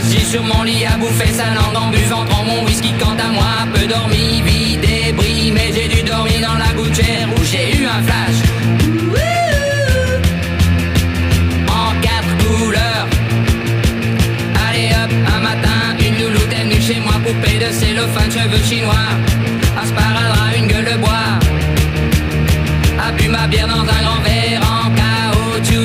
Assis sur mon lit à bouffer sa langue en buvant trop mon whisky. Quant à moi, peu dormi, vie débris. Mais j'ai dû dormir dans la gouttière où j'ai eu un flash. En 4 couleurs. Allez hop, un matin, une louloute est venue chez moi. Poupée de cellophane, cheveux chinois. Un sparadrap, une gueule de bois. A bu ma bière dans un grand verre en caoutchouc.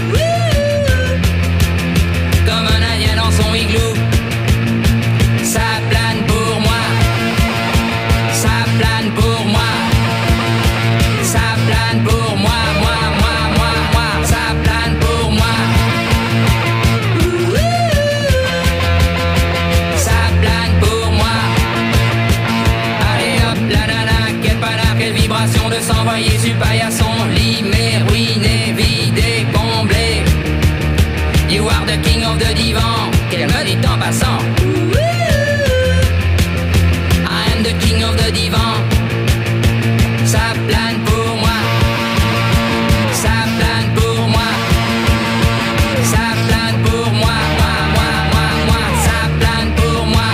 Comme un indien dans son igloo. Ça plane pour moi. Ça plane pour moi. Ça plane pour moi. Moi. Ça plane pour moi. Ça plane pour moi. Allez hop, la nana, quelle panard, quelle vibration de s'envoyer sur paillasson. Limé, ruiné, vidé, comblé. You are the king of the divan. Qu'elle me dit en passant. I am the king of the divan. Ça plane pour moi. Ça plane pour moi. Ça plane pour moi. Moi. Ça plane pour moi.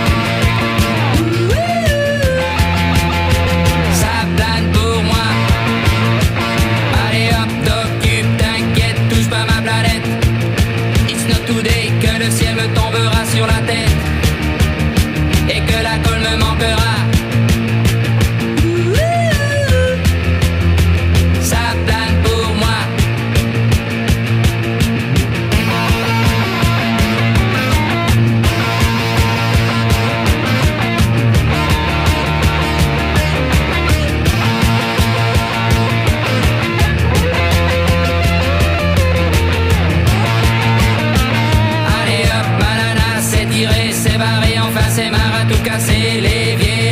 Ça plane pour moi. Allez hop, t'occupe, t'inquiète, touche pas ma planète. It's not today que le ciel me tombera sur la tête et que la colle me manquera. Ça plane pour moi. Allez hop, ma nana, c'est tiré, c'est barré, enfin c'est marre à tout casser. Les vieilles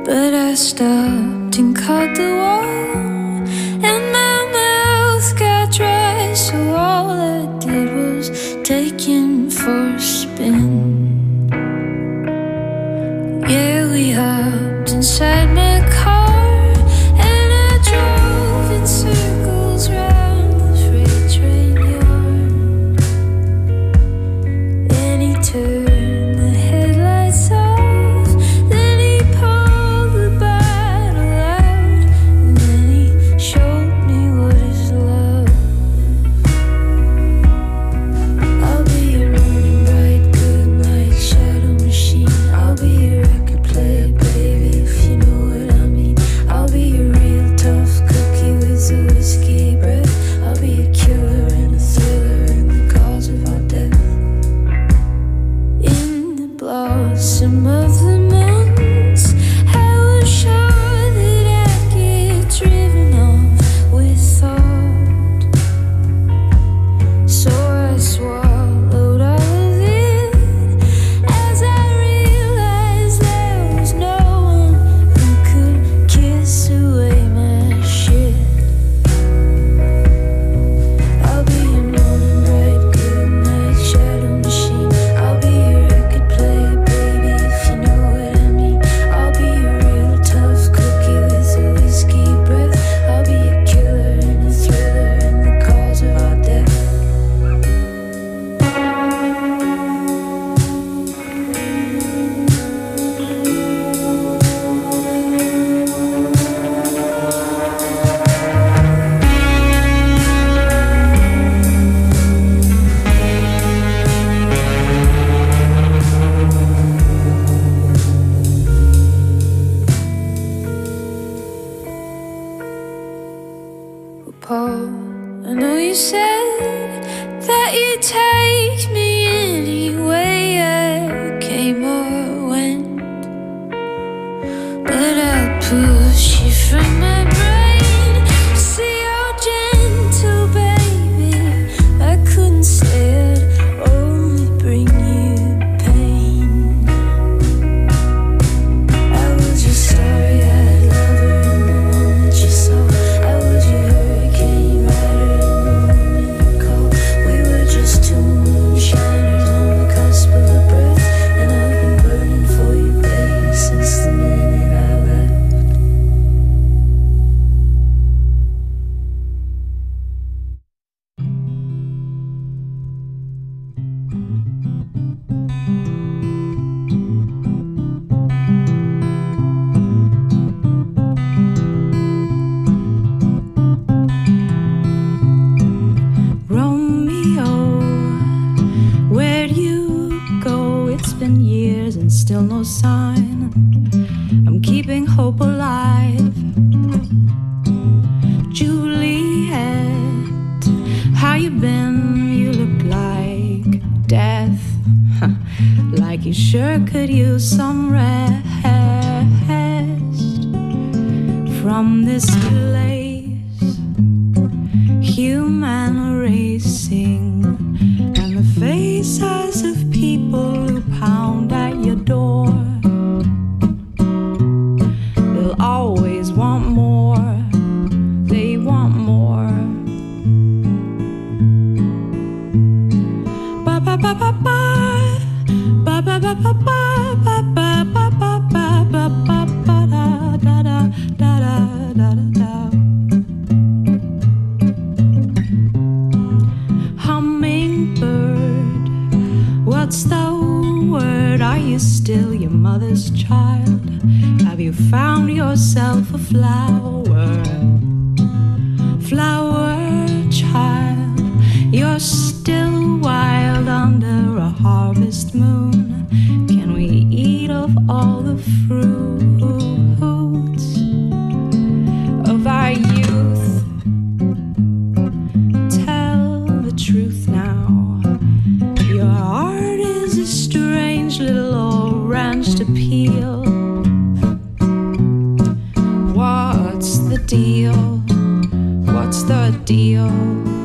but I stopped and caught the wall, and my mouth got dry, so all I did was take him for a spin. Yeah, we hopped inside my car, and I drove in circles round the freight train yard. Then he turned the headlights off, then he pulled the bottle out, and then he showed me what is love. I'll be your running bright, good night shadow machine. I'll be your record player, baby, if you know what I mean. I'll be your real tough cookie with a whiskey breath. I'll be a killer and a thriller and the cause of our death. In the blossom of the months, I was sure that I'd get driven off with thought. So I swallowed all of it as I realized there was no one who could kiss away my shit. I'll be your morning bright, good night shadow machine. I'll be your record player, baby, if you know what I mean. I'll be your real tough cookie with a whiskey breath. I'll be a killer and a thriller and the cause of our death. Paul, I know you said that you'd take me any way I came or went, but I'd push you from my brain. See how gentle, baby, I couldn't say I'd only bring you pain. I was your starry-eyed lover and the one that you saw. I was your hurricane rider and the woman you called. We were just two moonshiners on the cusp of a breath, and I've been burning for you, baby, since the minute I left. Romeo, where'd you go? It's been years and still no sign. I'm keeping hope alive. Juliet, how you been? You look like death, like you sure could use some rest from this place. Human racing and the faces of people who pound at your door. They'll always want more. They want more. Ba ba ba ba ba. Ba ba ba ba ba. Ba ba ba ba ba ba ba ba da da da da da da da. Hummingbird, what's the word? Are you still your mother's child? Have you found yourself a flower? Flower child, you're still wild under a harvest moon. Can we eat of all the fruits of our youth? Tell the truth now. Your heart is a strange little orange to peel. What's the deal? What's the deal?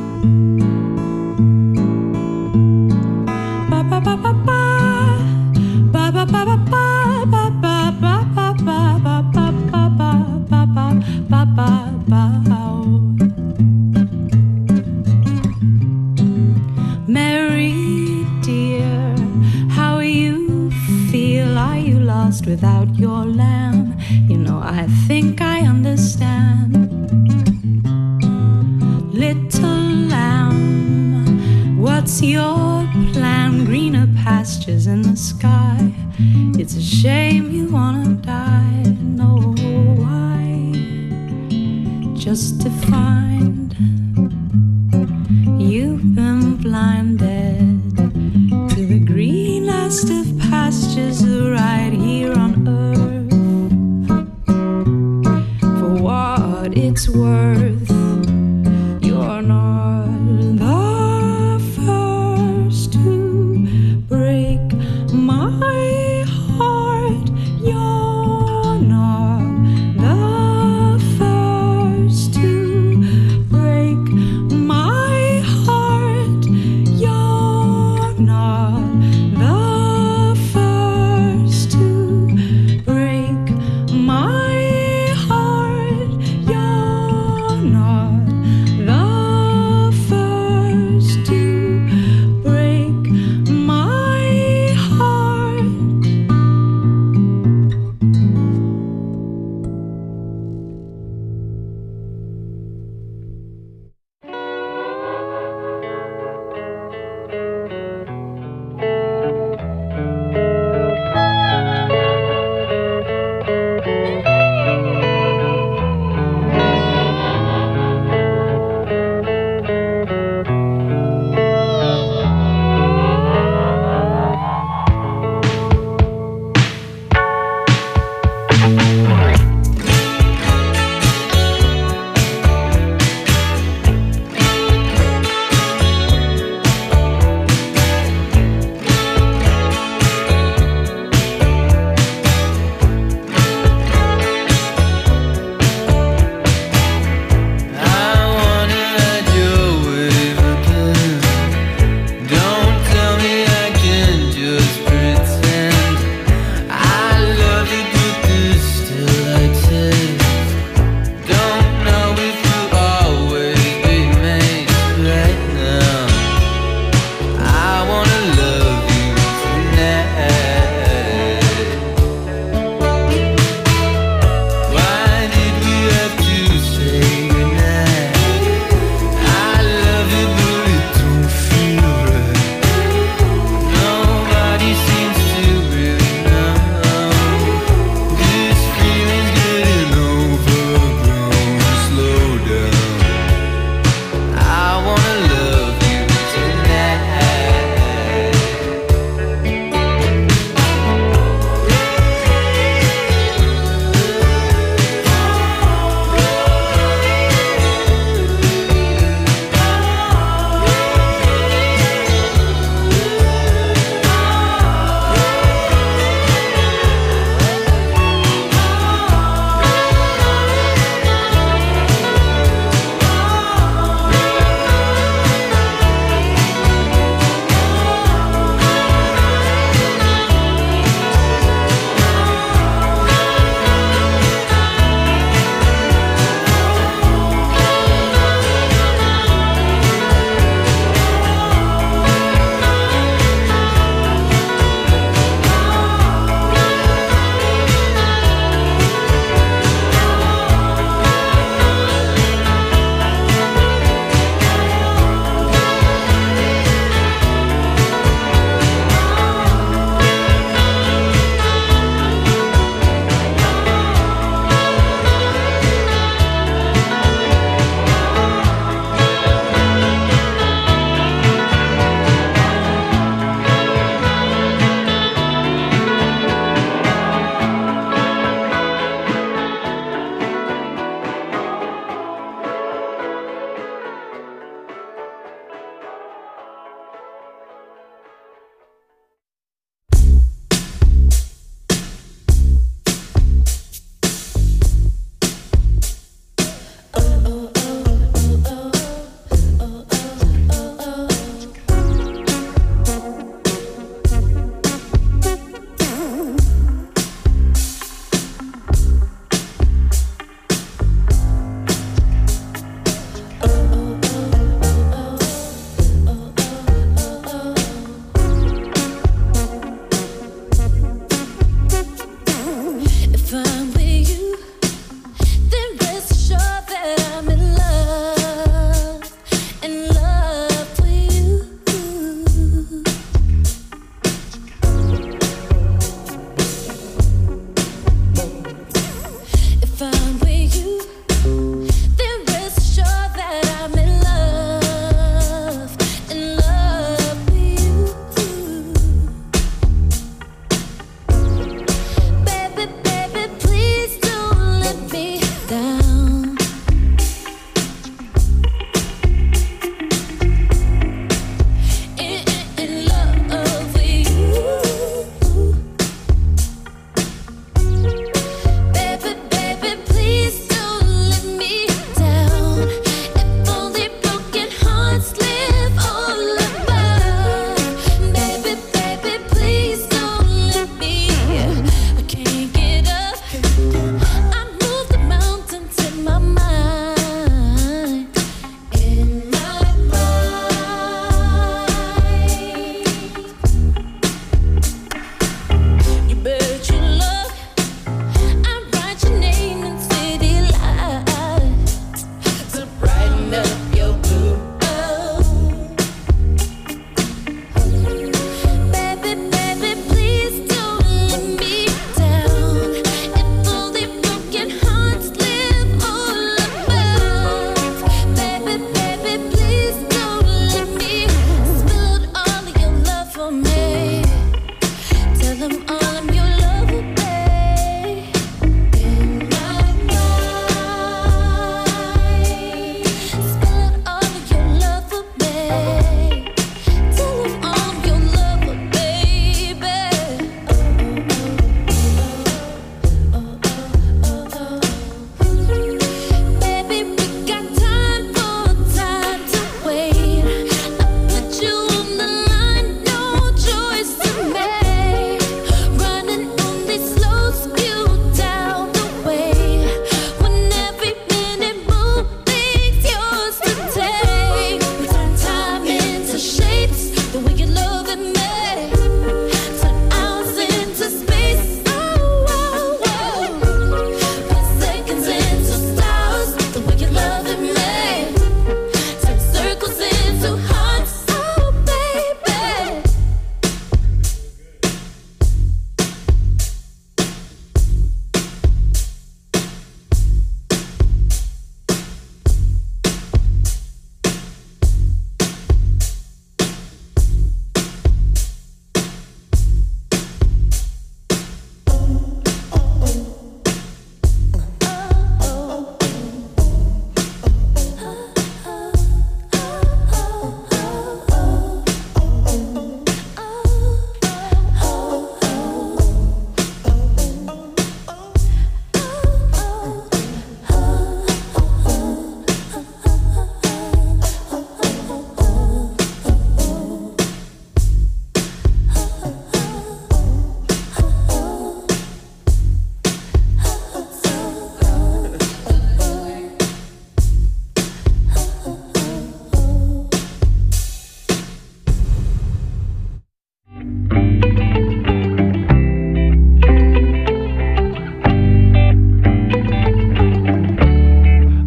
Ba ba ba ba ba. Ba ba ba ba ba ba ba ba ba ba ba. You know, I think I understand. Little lamb, what's your plan? Greener pastures in the sky. It's a shame you wanna die. No, why? Just to find you've been blinded to the greenest of pastures right here on earth. For what it's worth, you're not the first to break my heart. You're not the first to break my heart. You're not the first to break my heart. You're not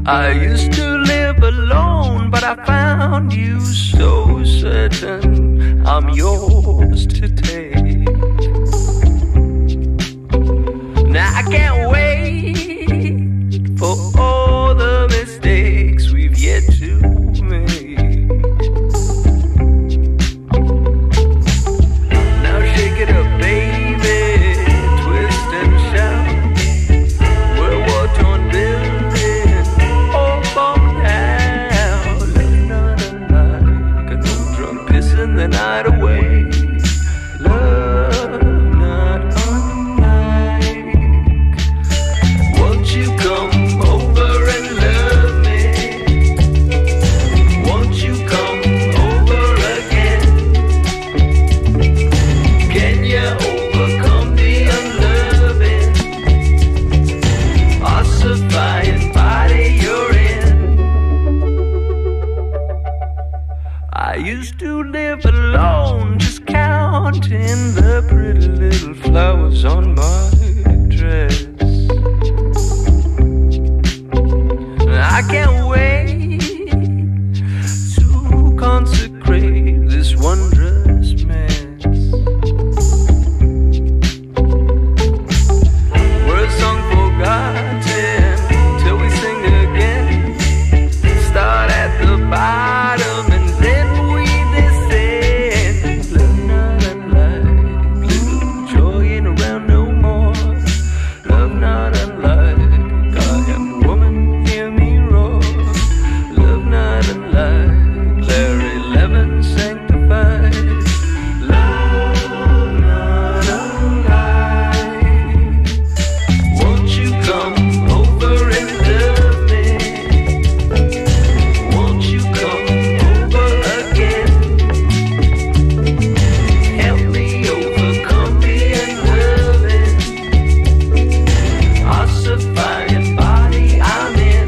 I used to live alone, but I found you so certain I'm yours to take. Now I can't wait for all the mistakes we've yet to make. Now shake it up, baby, twist and shout. We're a war-torn building, all falling down. Love not unlike an old drunk pissing the night away. Love not unlike. Won't you come over and love me? Won't you come over again? Can you overcome the unloving, ossifying body you're in? I used to live alone, just counting the pretty little flowers on my dress. I can't wait to consecrate this wondrous mess. We're a song forgotten till we sing again. Start at the bottom and then we descend. Love not unlike, little joying around no more. Love not unlike, I am a woman, hear me roar. Love not unlike, Larry Levin sanctified. Love not unlike. Won't you come over and love me? Won't you come over again? Help me overcome the unloving, ossifying body I'm in.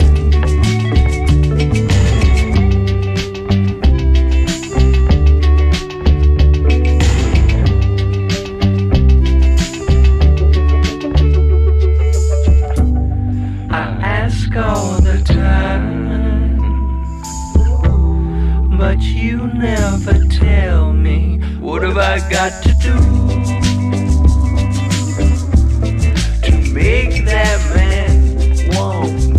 I ask all the time, but you never tell me. What have I got to do to make that man want me?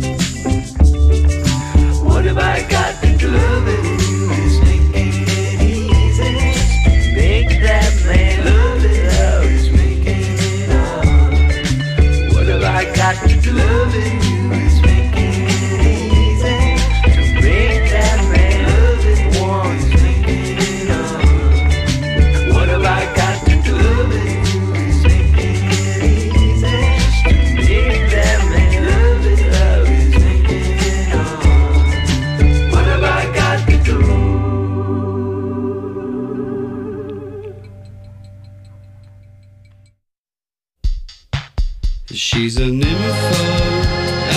What have I got to do? Loving you is making it easy. Make that man love it. Love is making it hard. What have I got to do? Loving you is making it easy. To make that man love it. One is making it hard. What have I got to do? Loving you is making it easy. To make that man love it. Love is making it hard. What have I got to do? She's a nympho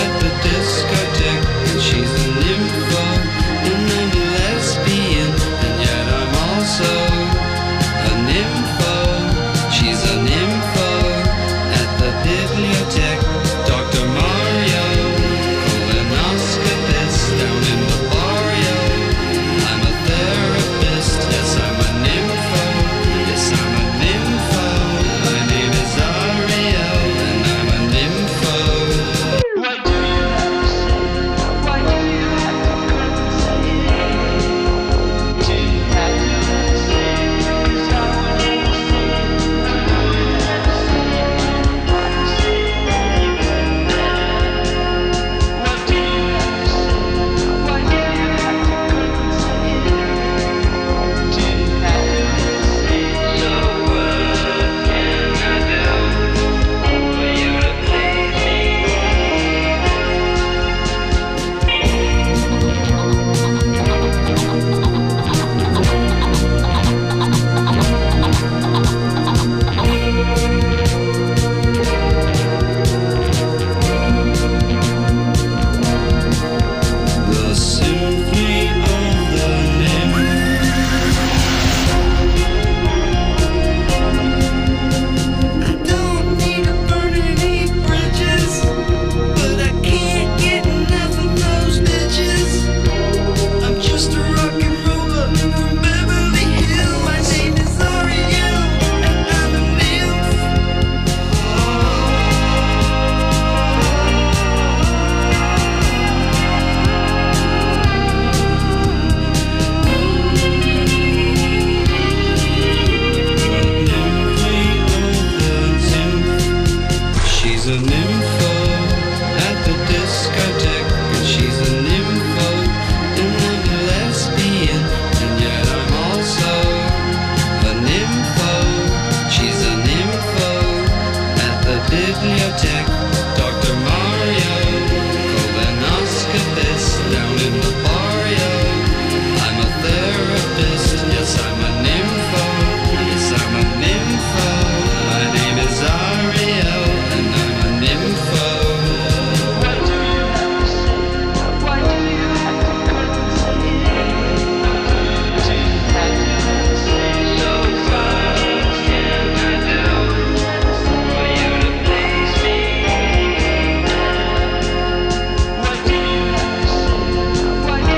down in the barrio. I'm a therapist, yes I'm a nympho, yes I'm a nympho. My name is Ariel and I'm a nympho. Why do you have to say? Why do you have to come and say it? So what can I do for you to please me? What do you have to say? Why do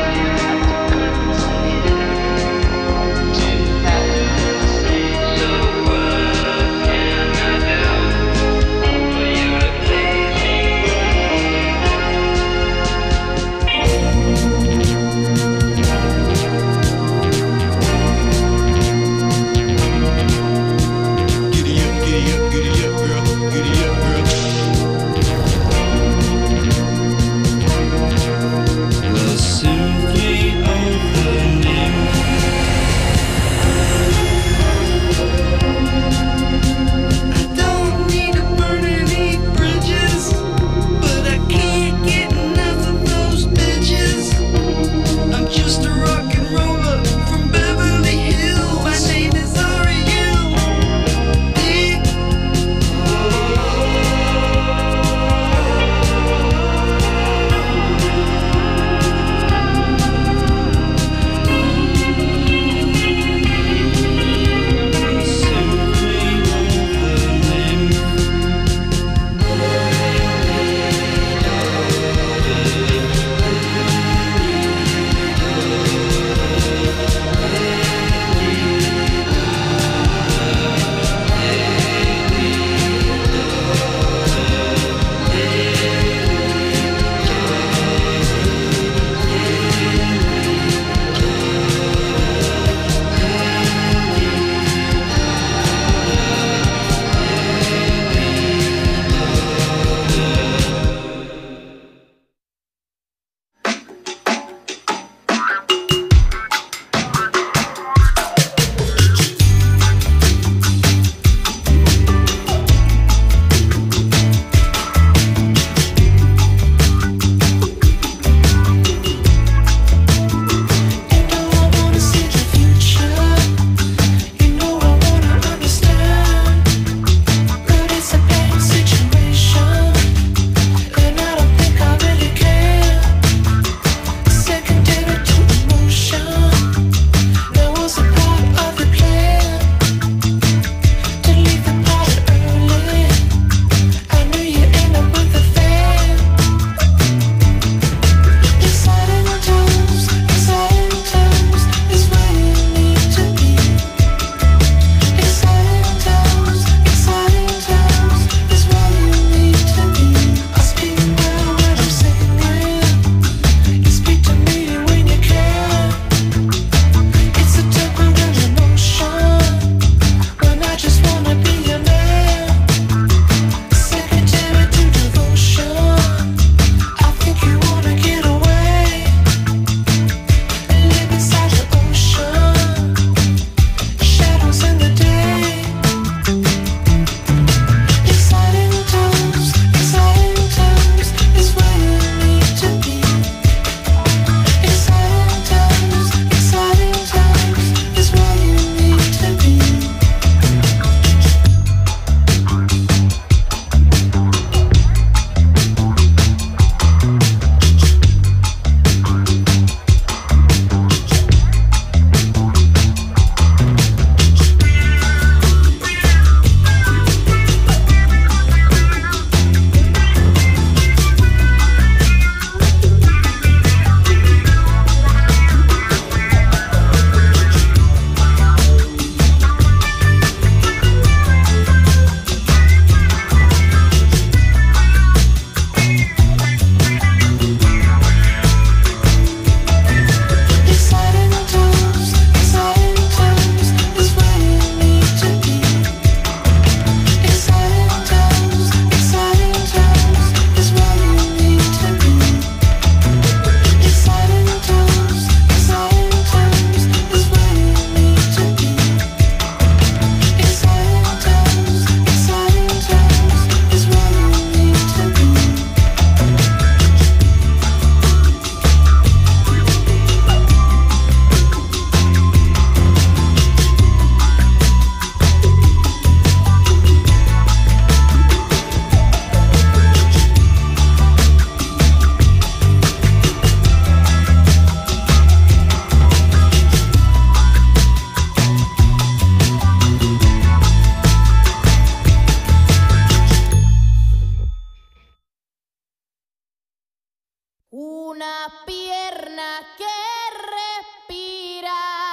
Una pierna que respiran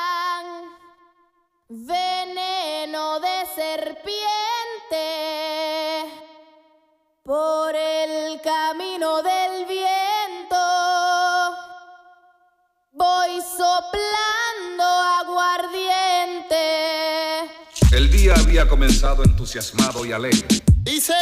veneno de serpiente por el camino del viento. Voy soplando aguardiente. El día había comenzado entusiasmado y alegre. Dice,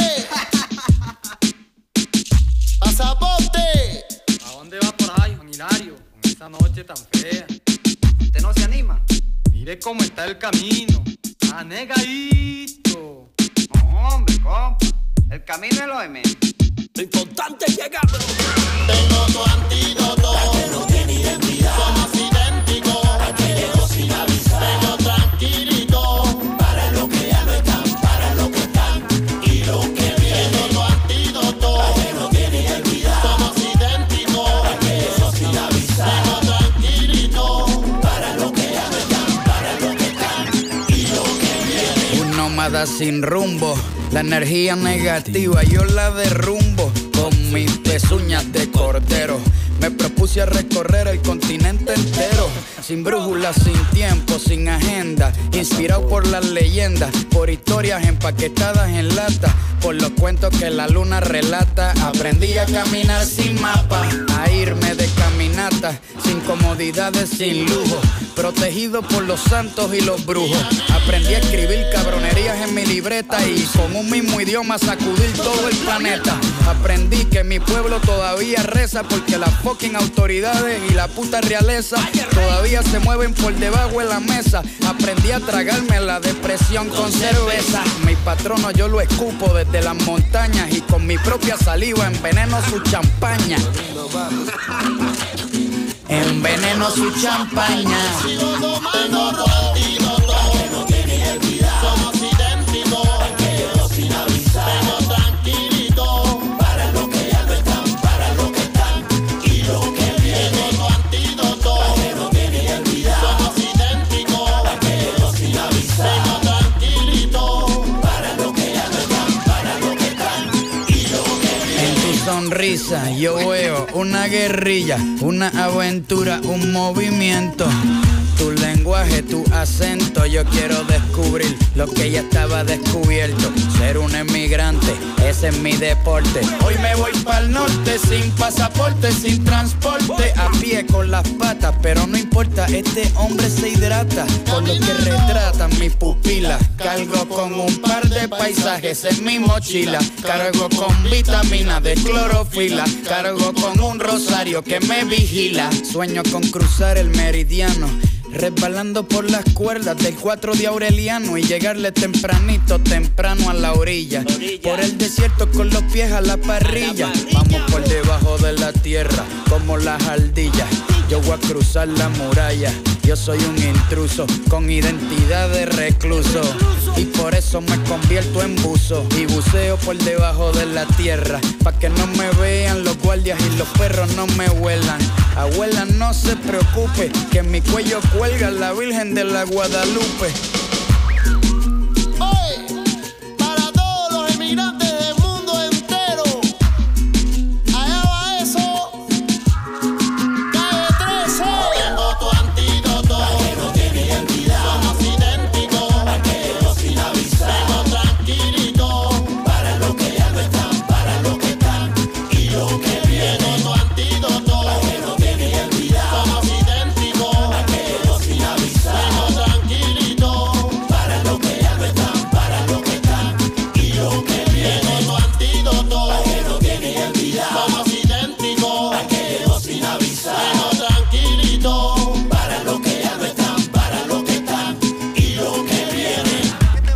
pasaporte. ¿A dónde va por ahí, Juan Hilario? Con esta noche tan fea. ¿Usted no se anima? Mire cómo está el camino. Anegadito. No, hombre, compa. El camino es lo de menos. Lo importante es llegar. Tengo tu antídoto. Aquel no tiene identidad. Somos idénticos. Aquel llegó sin avisar. Vengo tranquilito. Para los que ya no están, para los que están y los que vienen. Tengo tu antídoto. Aquel no tiene identidad. Somos idénticos. Aquel llegó sin avisar. Vengo tranquilito. Para los que ya no están, para los que están y los que vienen. Un nómada sin rumbo. La energía negativa yo la derrumbo con mis pezuñas de cordero. Me propuse a recorrer el continente entero, sin brújula, sin tiempo, sin agenda, inspirado por las leyendas, por historias empaquetadas en lata, por los cuentos que la luna relata. Aprendí a caminar sin mapa, a irme de caminata, sin comodidades, sin lujo, protegido por los santos y los brujos. Aprendí a escribir cabronerías en mi libreta y con un mismo idioma sacudir todo el planeta. Aprendí que mi pueblo todavía reza porque las fucking autoridades y la puta realeza todavía se mueven por debajo de la mesa. Aprendí a tragarme la depresión con cerveza. Mi patrono yo lo escupo desde las montañas y con mi propia saliva enveneno su champaña. Enveneno su champaña. Sigo tomando tu antídoto. Aquel no tiene identidad. Somos idénticos. Aquel llegó sin avisar. Vengo tranquilito. Para los que ya no están, para los que están y los que vienen. Tengo tu antídoto. Aquel no tiene identidad. Somos idénticos. Aquel llegó sin avisar. Vengo tranquilito. Para los que ya no están, para los que están y los que vienen. En tu sonrisa yo veo una guerrilla, una aventura, un movimiento. Tu lenguaje, tu acento, yo quiero descubrir lo que ya estaba descubierto. Ser un emigrante, ese es mi deporte. Hoy me voy pa'l norte, sin pasaporte, sin transporte, a pie con las patas, pero no importa, este hombre se hidrata con lo que retratan mis pupilas. Cargo con un par de paisajes en mi mochila, cargo con vitamina de clorofila, cargo con un rosario que me vigila. Sueño con cruzar el meridiano, resbalando por las cuerdas del 4 de Aureliano y llegarle tempranito, temprano a la orilla. Por el desierto con los pies a la parrilla. Vamos por debajo de la tierra como las ardillas. Yo voy a cruzar la muralla. Yo soy un intruso con identidad de recluso y por eso me convierto en buzo y buceo por debajo de la tierra pa' que no me vean los guardias y los perros no me huelan. Abuela, no se preocupe que en mi cuello cuelga la Virgen de la Guadalupe. Oye, para todos los emigrantes del mundo entero, allá va eso. Calle 13. Tengo tu antídoto. Aquel no tiene identidad. Somos idénticos. Aquel llegó sin avisar. Vengo tranquilito. Para los que ya no están, para los que están y los que vienen. Tengo tu antídoto. Aquel no tiene identidad. Somos idénticos. Aquel llegó sin avisar. Vengo tranquilito. Para los que ya no están, para los que están y los que vienen. Tengo tu antídoto. Aquel no tiene identidad. Somos idénticos. Aquel llegó sin avisar. Vengo tranquilito. Para los que ya no están, para los que están y los que vienen.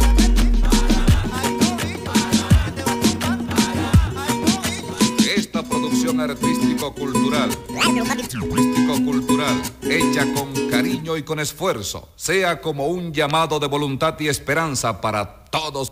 Esta producción artístico-cultural, hecha con cariño y con esfuerzo, sea como un llamado de voluntad y esperanza para todos.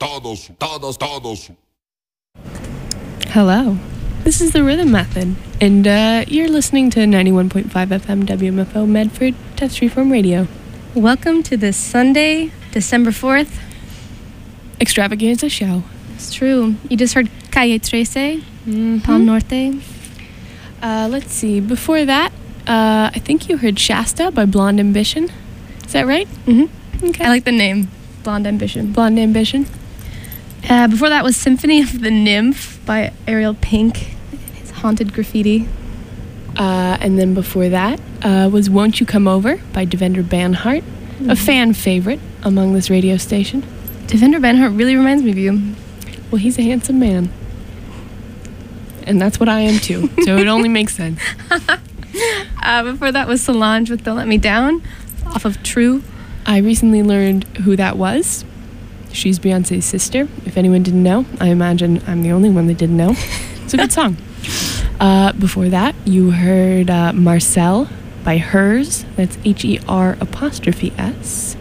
Hello, this is the Rhythm Method, and you're listening to 91.5 FM WMFO Medford, Test Reform Radio. Welcome to this Sunday, December 4th. Extravaganza show. It's true. You just heard Calle 13, Palm Norte. Let's see. Before that, I think you heard Shasta by Blonde Ambition. Is that right? Mm-hmm. Okay. I like the name, Blonde Ambition. Blonde Ambition. Before that was Symphony of the Nymph by Ariel Pink. It's Haunted Graffiti. And then before that was Won't You Come Over by Devendra Banhart, a fan favorite among this radio station. Devendra Banhart really reminds me of you. Well, he's a handsome man. And that's what I am too, so it only makes sense. Before that was Solange with Don't Let Me Down, off of True. I recently learned who that was. She's Beyonce's sister. If anyone didn't know, I imagine I'm the only one that didn't know. It's a good song. Before that, you heard Marcel by Hers. That's HER''S.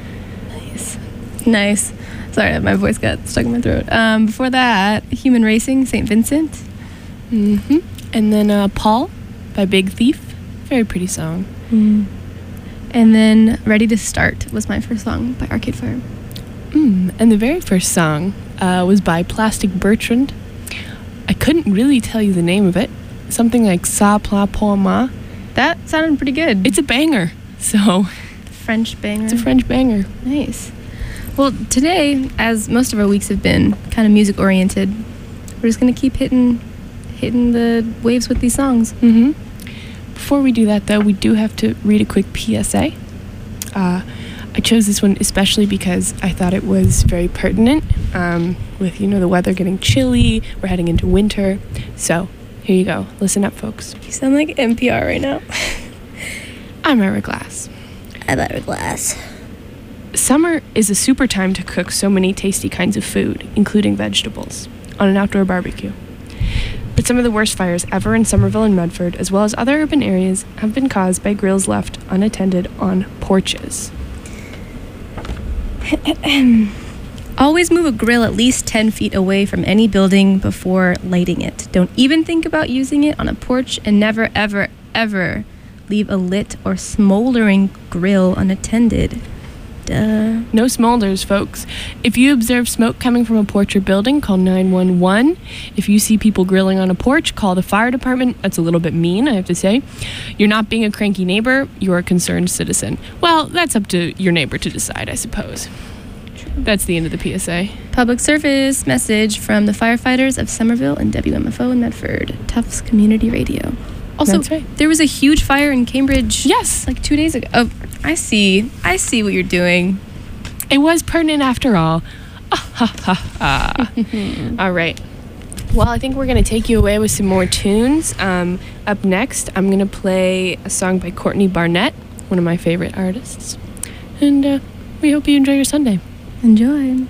Nice. Sorry, my voice got stuck in my throat. Before that, Human Racing, St. Vincent. Mm-hmm. And then Paul by Big Thief. Very pretty song. And then Ready to Start was my first song by Arcade Fire. And the very first song was by Plastic Bertrand. I couldn't really tell you the name of it. Something like Sa Pla Po Ma. That sounded pretty good. It's a banger. So French banger. It's a French banger. Nice. Well, today, as most of our weeks have been kind of music oriented, we're just gonna keep hitting the waves with these songs. Mm-hmm. Before we do that, though, we do have to read a quick PSA. I chose this one especially because I thought it was very pertinent with, the weather getting chilly. We're heading into winter. So here you go. Listen up, folks. You sound like NPR right now. I'm Ira Glass. I'm Ira Glass. Summer is a super time to cook so many tasty kinds of food, including vegetables, on an outdoor barbecue. But some of the worst fires ever in Somerville and Medford, as well as other urban areas, have been caused by grills left unattended on porches. Always move a grill at least 10 feet away from any building before lighting it. Don't even think about using it on a porch, and never, ever, ever leave a lit or smoldering grill unattended. Duh. No smolders, folks. If you observe smoke coming from a porch or building, call 911. If you see people grilling on a porch, call the fire department. That's a little bit mean, I have to say. You're not being a cranky neighbor, you're a concerned citizen. Well, that's up to your neighbor to decide, I suppose. That's the end of the PSA. Public service message from the firefighters of Somerville and WMFO in Medford, Tufts Community Radio. Also, That's right. There was a huge fire in Cambridge. Yes. Like 2 days ago. Oh, I see what you're doing. It was pertinent after all. All right. Well, I think we're going to take you away with some more tunes. Up next, I'm going to play a song by Courtney Barnett, one of my favorite artists. And we hope you enjoy your Sunday. Enjoy.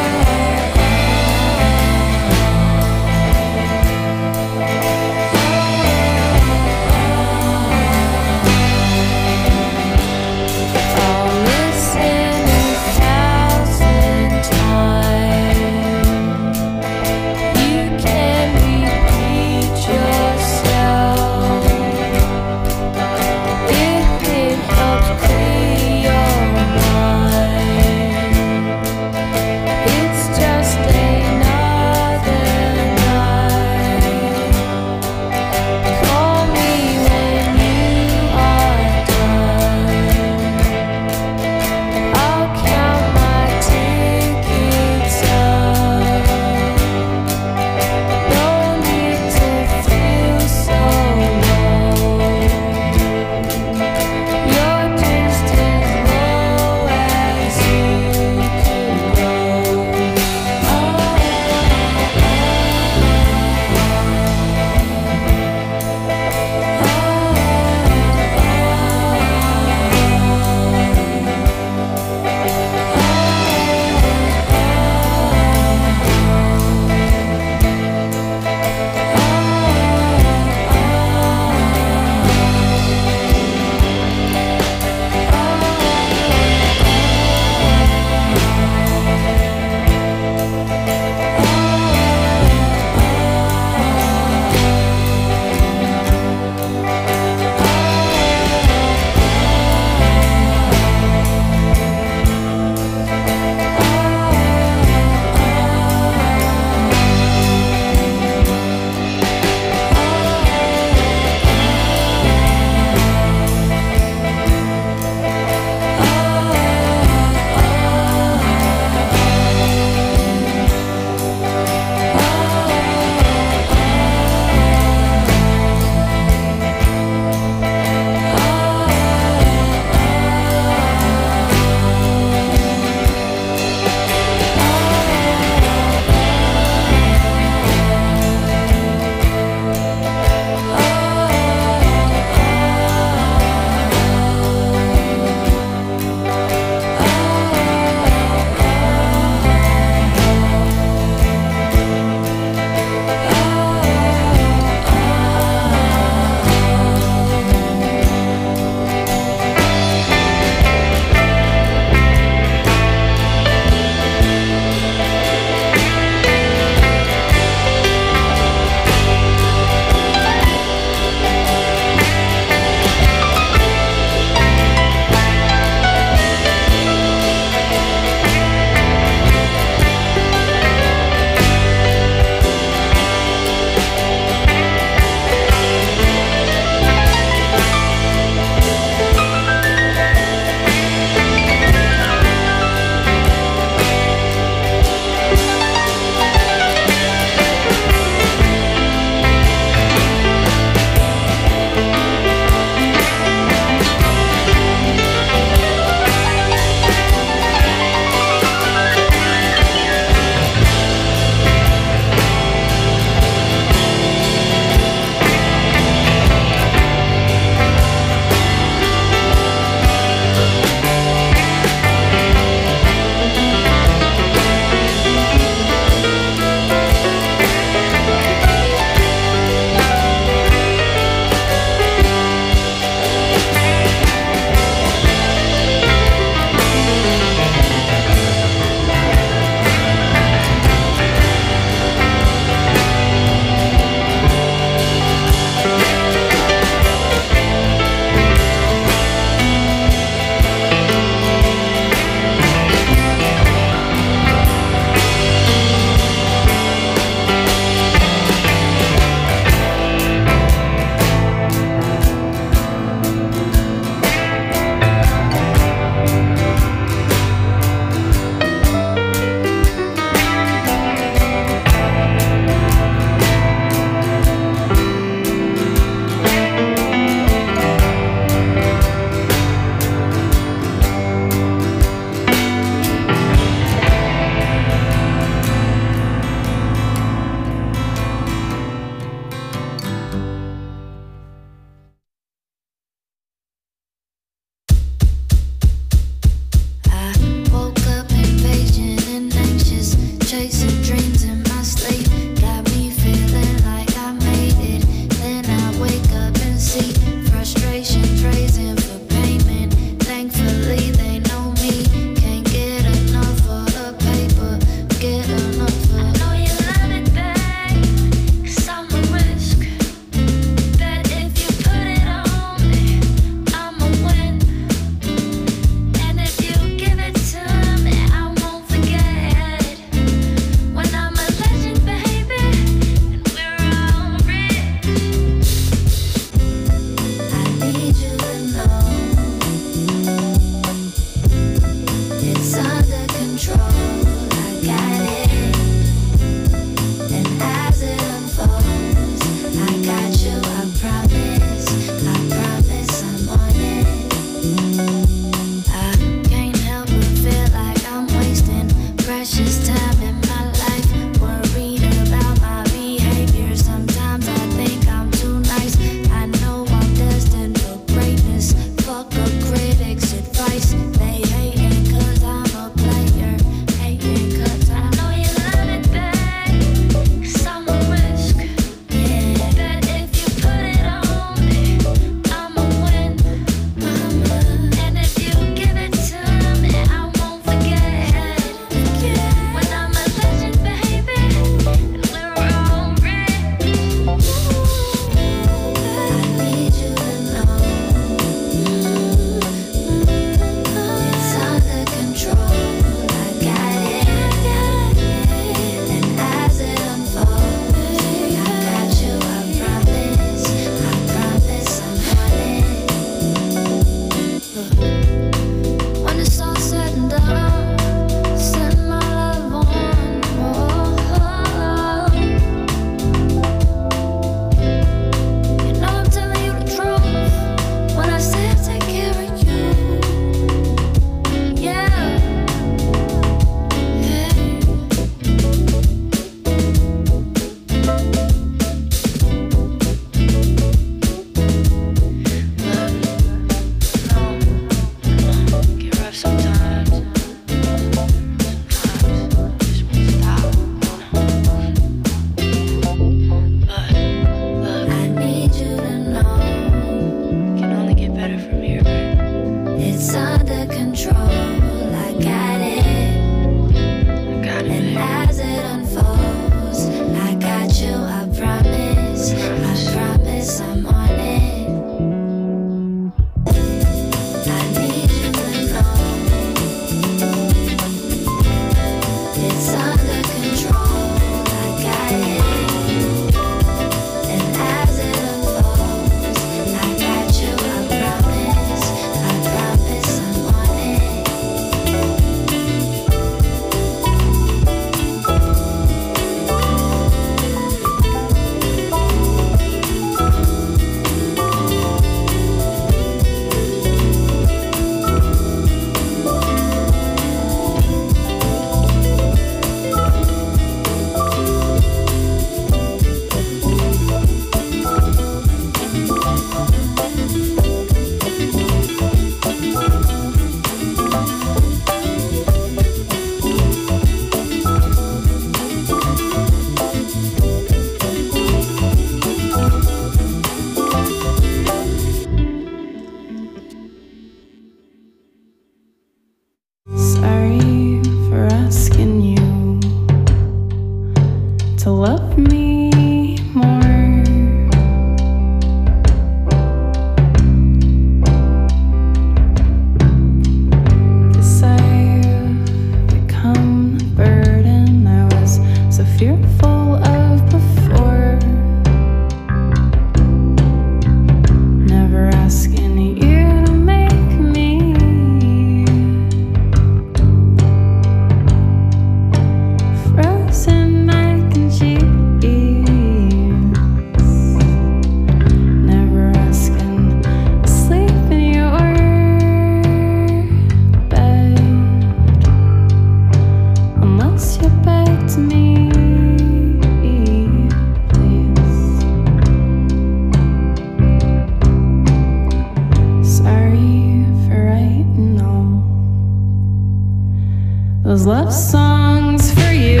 those love songs for you.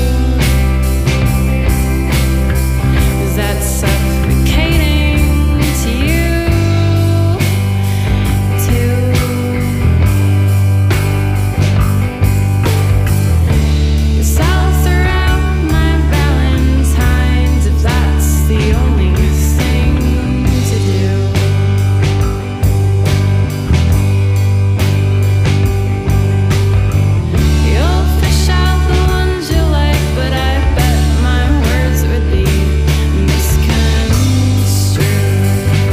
Is that suffocating to you too? Yes, I'll throw out my Valentines if that's the only thing to do. You'll fish out the ones you like, but I bet my words would be misconstrued.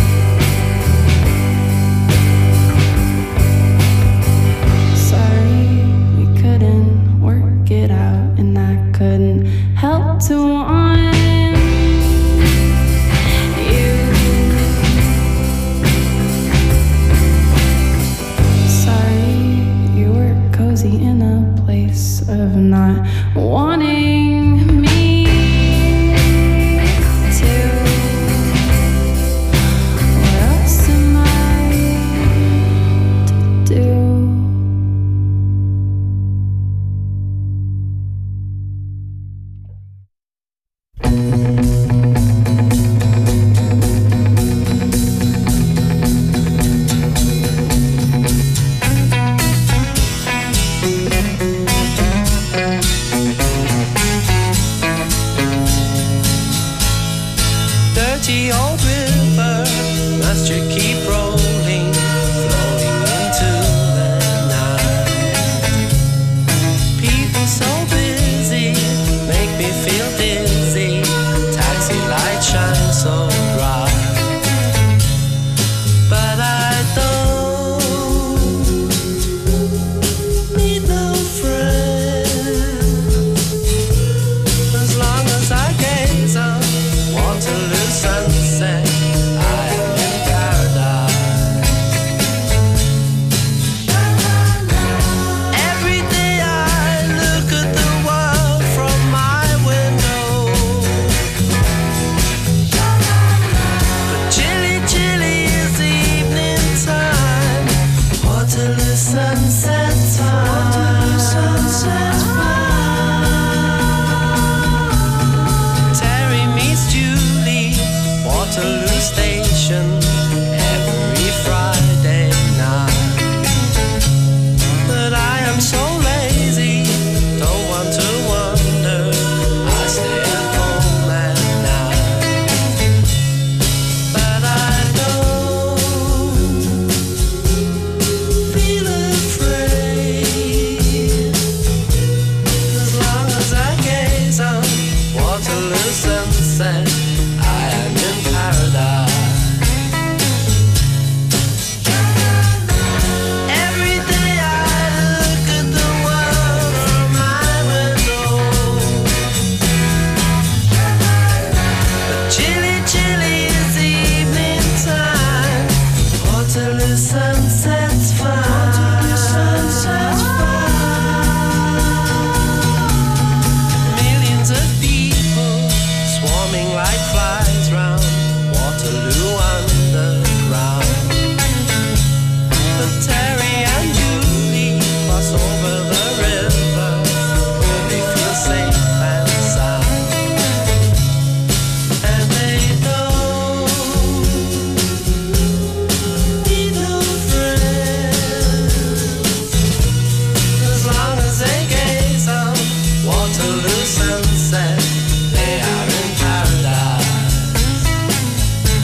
Sorry, we couldn't work it out, and I couldn't help to want you. Sorry, you were cozy in a place of not wanting me to. What else am I to do? Dirty old river, must you